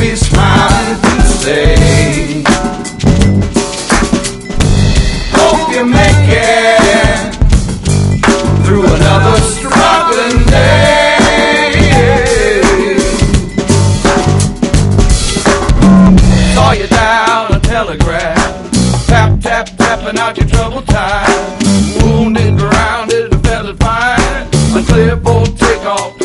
be smiling to say, hope you make it through another struggling day. Saw you down a telegraph, tap, tap, tapping out your troubled time. Wounded, grounded, feathered fine, unclear for takeoff.